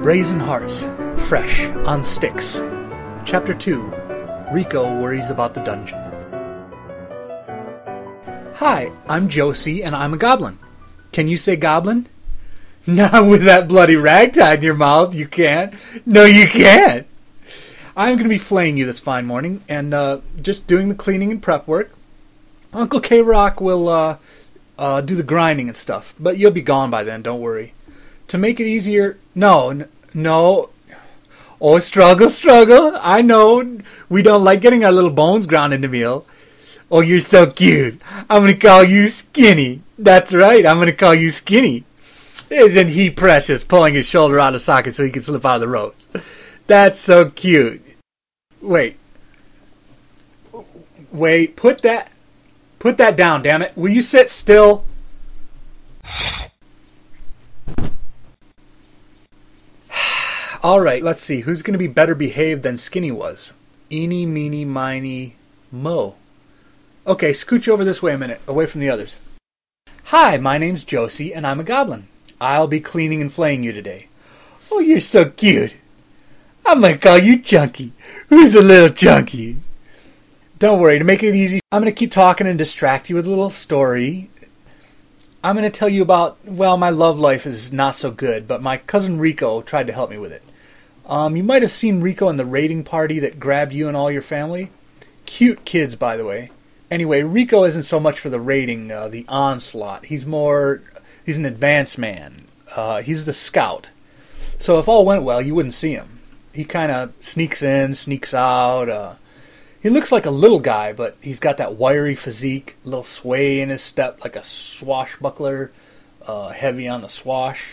Brazen Hearts, Fresh on Sticks. Chapter 2, Rico Worries About the Dungeon. Hi, I'm Josie and I'm a goblin. Can you say goblin? Not with that bloody rag tied in your mouth, you can't. No, you can't. I'm going to be flaying you this fine morning and just doing the cleaning and prep work. Uncle K-Rock will do the grinding and stuff, but you'll be gone by then, don't worry. To make it easier, no. Oh, struggle. I know we don't like getting our little bones ground into meal. Oh, you're so cute. I'm going to call you Skinny. That's right, I'm going to call you Skinny. Isn't he precious, pulling his shoulder out of socket so he can slip out of the ropes? That's so cute. Wait, put that down, damn it. Will you sit still? Alright, let's see. Who's going to be better behaved than Skinny was? Eeny, meeny, miny, mo. Okay, scooch over this way a minute, away from the others. Hi, my name's Josie, and I'm a goblin. I'll be cleaning and flaying you today. Oh, you're so cute. I'm going to call you Chunky. Who's a little chunky? Don't worry, to make it easy, I'm going to keep talking and distract you with a little story. I'm going to tell you about, well, my love life is not so good, but my cousin Rico tried to help me with it. You might have seen Rico in the raiding party that grabbed you and all your family. Cute kids, by the way. Anyway, Rico isn't so much for the raiding, the onslaught. He's an advanced man. He's the scout. So if all went well, you wouldn't see him. He kind of sneaks in, sneaks out. He looks like a little guy, but he's got that wiry physique, a little sway in his step, like a swashbuckler, heavy on the swash.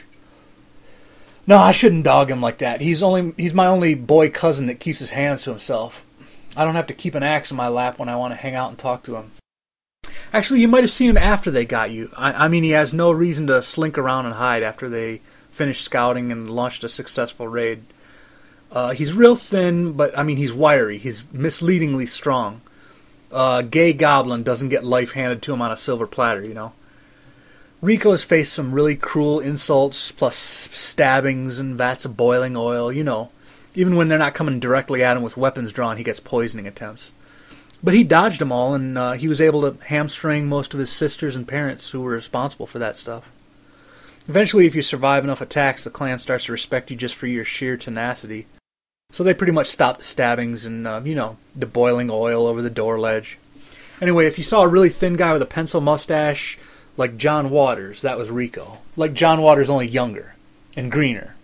No, I shouldn't dog him like that. He's my only boy cousin that keeps his hands to himself. I don't have to keep an axe in my lap when I want to hang out and talk to him. Actually, you might have seen him after they got you. I mean, he has no reason to slink around and hide after they finished scouting and launched a successful raid. He's real thin, but, I mean, he's wiry. He's misleadingly strong. Gay goblin doesn't get life handed to him on a silver platter, you know. Rico has faced some really cruel insults, plus stabbings and vats of boiling oil, you know. Even when they're not coming directly at him with weapons drawn, he gets poisoning attempts. But he dodged them all, and he was able to hamstring most of his sisters and parents who were responsible for that stuff. Eventually, if you survive enough attacks, the clan starts to respect you just for your sheer tenacity. So they pretty much stopped the stabbings and, the boiling oil over the door ledge. Anyway, if you saw a really thin guy with a pencil mustache, like John Waters, that was Rico. Like John Waters, only younger and greener.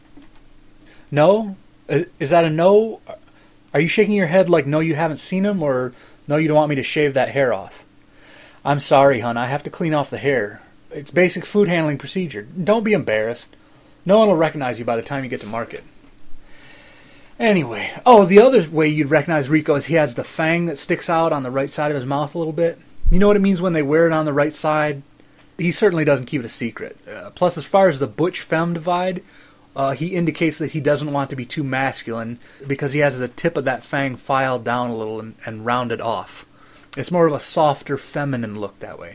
No? Is that a no? Are you shaking your head like no, you haven't seen him, or no, you don't want me to shave that hair off? I'm sorry, hon, I have to clean off the hair. It's basic food handling procedure. Don't be embarrassed. No one will recognize you by the time you get to market. Anyway, the other way you'd recognize Rico is he has the fang that sticks out on the right side of his mouth a little bit. You know what it means when they wear it on the right side? He certainly doesn't keep it a secret. Plus, as far as the butch-femme divide, he indicates that he doesn't want to be too masculine because he has the tip of that fang filed down a little and rounded off. It's more of a softer, feminine look that way.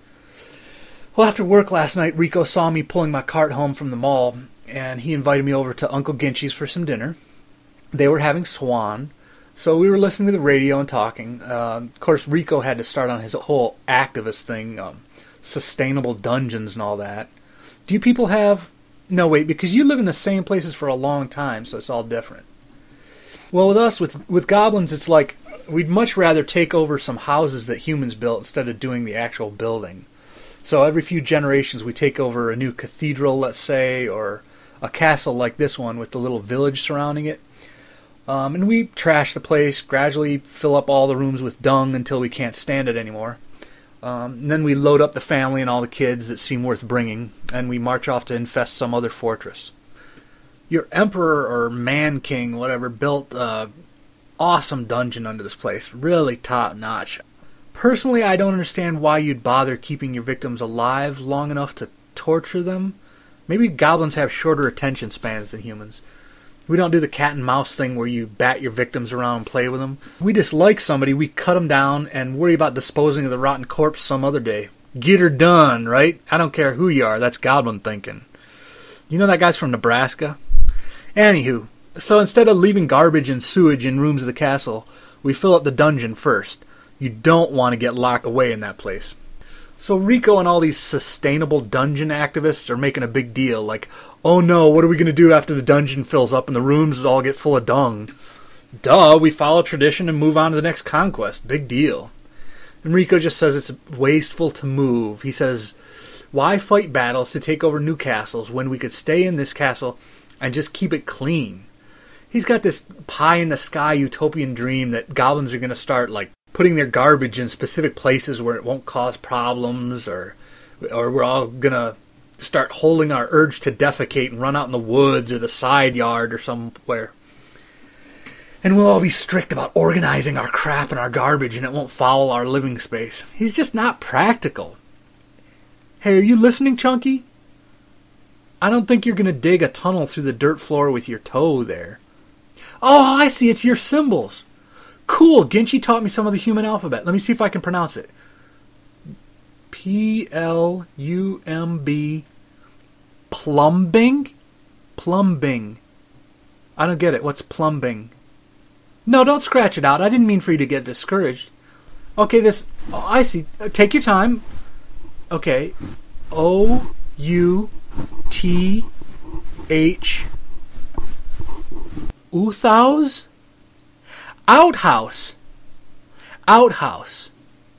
Well, after work last night, Rico saw me pulling my cart home from the mall, and he invited me over to Uncle Ginchy's for some dinner. They were having swan, so we were listening to the radio and talking. Of course, Rico had to start on his whole activist thing, sustainable dungeons and all that. Do you people have... No, wait, because you live in the same places for a long time, so it's all different. Well, with us, with goblins, it's like we'd much rather take over some houses that humans built instead of doing the actual building. So every few generations we take over a new cathedral, let's say, or a castle like this one with the little village surrounding it. And we trash the place, gradually fill up all the rooms with dung until we can't stand it anymore. And then we load up the family and all the kids that seem worth bringing, and we march off to infest some other fortress. Your emperor or man king, whatever, built an awesome dungeon under this place, really top-notch. Personally, I don't understand why you'd bother keeping your victims alive long enough to torture them. Maybe goblins have shorter attention spans than humans. We don't do the cat and mouse thing where you bat your victims around and play with them. If we dislike somebody, we cut them down and worry about disposing of the rotten corpse some other day. Get her done, right? I don't care who you are. That's goblin thinking. You know that guy's from Nebraska? Anywho, so instead of leaving garbage and sewage in rooms of the castle, we fill up the dungeon first. You don't want to get locked away in that place. So Rico and all these sustainable dungeon activists are making a big deal, like, oh no, what are we going to do after the dungeon fills up and the rooms all get full of dung? Duh, we follow tradition and move on to the next conquest. Big deal. And Rico just says it's wasteful to move. He says, why fight battles to take over new castles when we could stay in this castle and just keep it clean? He's got this pie-in-the-sky utopian dream that goblins are going to start, like, putting their garbage in specific places where it won't cause problems, or we're all going to start holding our urge to defecate and run out in the woods or the side yard or somewhere. And we'll all be strict about organizing our crap and our garbage, and it won't foul our living space. He's just not practical. Hey, are you listening, Chunky? I don't think you're going to dig a tunnel through the dirt floor with your toe there. Oh, I see. It's your symbols. Cool. Ginchi taught me some of the human alphabet. Let me see if I can pronounce it. Plumb. Plumbing? Plumbing. I don't get it. What's plumbing? No, don't scratch it out. I didn't mean for you to get discouraged. Okay, this... Oh, I see. Take your time. Okay. O-U-T-H... Uthouse? Outhouse. Outhouse.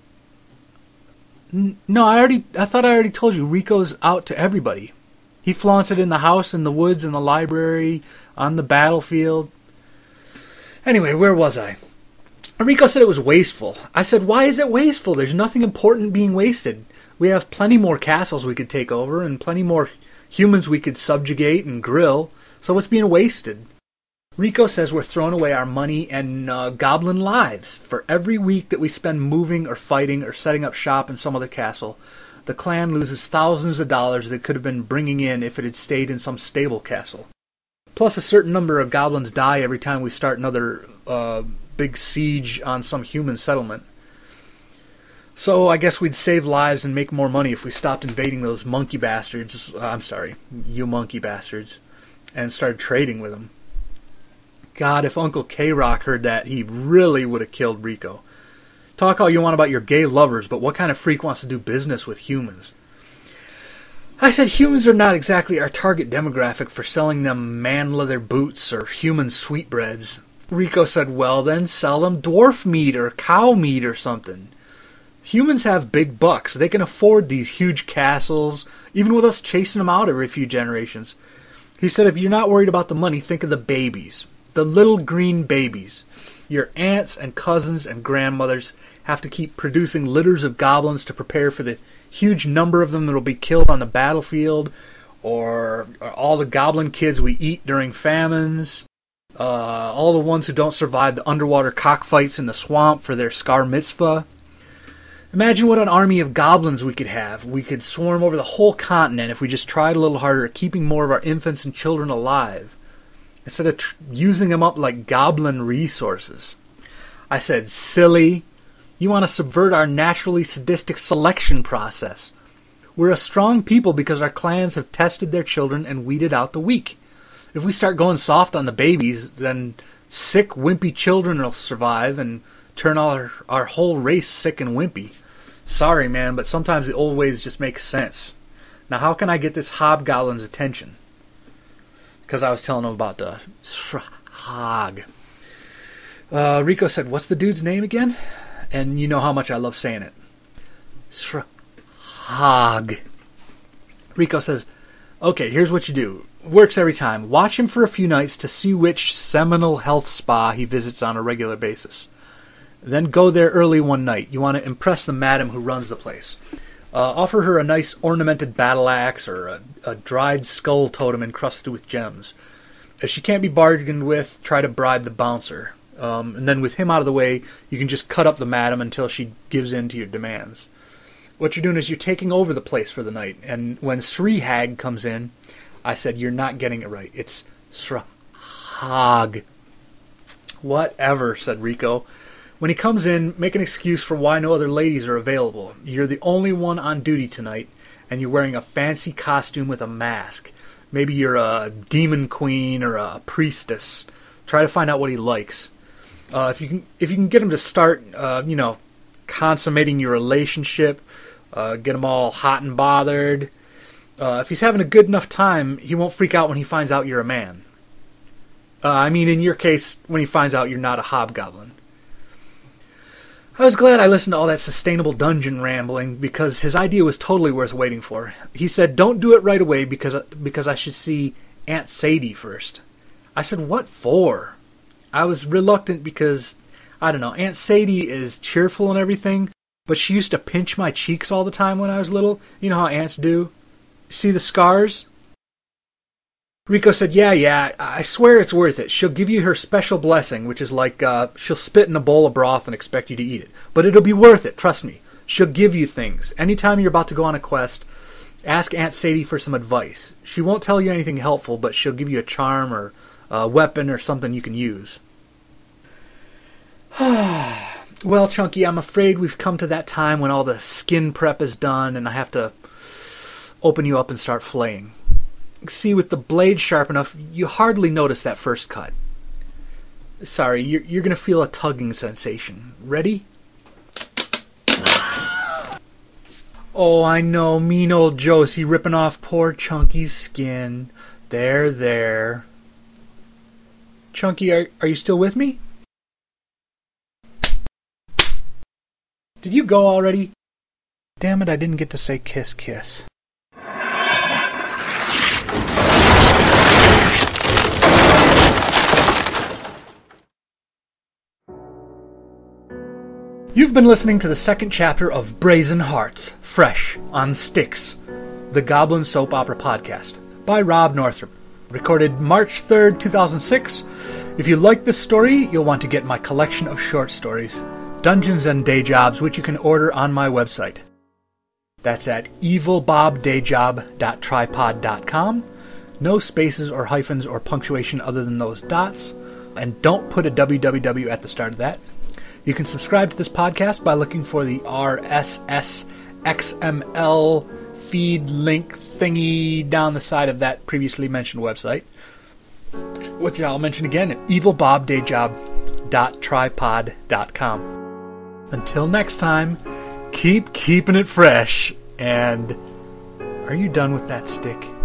No, I thought I already told you. Rico's out to everybody. He flaunts it in the house, in the woods, in the library, on the battlefield. Anyway, where was I? Rico said it was wasteful. I said, why is it wasteful? There's nothing important being wasted. We have plenty more castles we could take over and plenty more humans we could subjugate and grill. So what's being wasted? Rico says we're throwing away our money and goblin lives. For every week that we spend moving or fighting or setting up shop in some other castle, the clan loses thousands of dollars that could have been bringing in if it had stayed in some stable castle. Plus a certain number of goblins die every time we start another big siege on some human settlement. So I guess we'd save lives and make more money if we stopped invading those monkey bastards. I'm sorry, you monkey bastards. And started trading with them. God, if Uncle K-Rock heard that, he really would have killed Rico. Talk all you want about your gay lovers, but what kind of freak wants to do business with humans? I said humans are not exactly our target demographic for selling them man-leather boots or human sweetbreads. Rico said, well then, sell them dwarf meat or cow meat or something. Humans have big bucks. They can afford these huge castles, even with us chasing them out every few generations. He said, if you're not worried about the money, think of the babies. The little green babies. Your aunts and cousins and grandmothers have to keep producing litters of goblins to prepare for the huge number of them that will be killed on the battlefield, or all the goblin kids we eat during famines, all the ones who don't survive the underwater cockfights in the swamp for their Scar Mitzvah. Imagine what an army of goblins we could have. We could swarm over the whole continent if we just tried a little harder at keeping more of our infants and children alive, instead of using them up like goblin resources. I said, silly. You want to subvert our naturally sadistic selection process. We're a strong people because our clans have tested their children and weeded out the weak. If we start going soft on the babies, then sick, wimpy children will survive and turn our whole race sick and wimpy. Sorry, man, but sometimes the old ways just make sense. Now, how can I get this hobgoblin's attention? Because I was telling him about the Shrahag. Rico said, what's the dude's name again? And you know how much I love saying it. Shrahag. Rico says, okay, here's what you do. Works every time. Watch him for a few nights to see which seminal health spa he visits on a regular basis. Then go there early one night. You want to impress the madam who runs the place. Offer her a nice ornamented battle axe or a dried skull totem encrusted with gems. If she can't be bargained with, try to bribe the bouncer. And then with him out of the way, you can just cut up the madam until she gives in to your demands. What you're doing is you're taking over the place for the night. And when Sri Hag comes in, I said, you're not getting it right. It's Srahag. Whatever, said Rico. When he comes in, make an excuse for why no other ladies are available. You're the only one on duty tonight, and you're wearing a fancy costume with a mask. Maybe you're a demon queen or a priestess. Try to find out what he likes. If you can get him to start, consummating your relationship, get him all hot and bothered. If he's having a good enough time, he won't freak out when he finds out you're a man. In your case, when he finds out you're not a hobgoblin. I was glad I listened to all that sustainable dungeon rambling because his idea was totally worth waiting for. He said, don't do it right away because I should see Aunt Sadie first. I said, what for? I was reluctant because, I don't know, Aunt Sadie is cheerful and everything, but she used to pinch my cheeks all the time when I was little. You know how aunts do? See the scars? Rico said, yeah, I swear it's worth it. She'll give you her special blessing, which is like she'll spit in a bowl of broth and expect you to eat it. But it'll be worth it, trust me. She'll give you things. Anytime you're about to go on a quest, ask Aunt Sadie for some advice. She won't tell you anything helpful, but she'll give you a charm or a weapon or something you can use. Well, Chunky, I'm afraid we've come to that time when all the skin prep is done and I have to open you up and start flaying. See, with the blade sharp enough, you hardly notice that first cut. Sorry, you're going to feel a tugging sensation. Ready? Oh, I know, mean old Josie ripping off poor Chunky's skin. There. Chunky, are you still with me? Did you go already? Damn it, I didn't get to say kiss, kiss. You've been listening to the second chapter of Brazen Hearts, Fresh on Sticks, the Goblin Soap Opera Podcast, by Rob Northrop. Recorded March 3rd, 2006. If you like this story, you'll want to get my collection of short stories, Dungeons and Day Jobs, which you can order on my website. That's at evilbobdayjob.tripod.com. No spaces or hyphens or punctuation other than those dots. And don't put a www at the start of that. You can subscribe to this podcast by looking for the RSS XML feed link thingy down the side of that previously mentioned website, which I'll mention again at evilbobdayjob.tripod.com. Until next time, keep keeping it fresh, and are you done with that stick?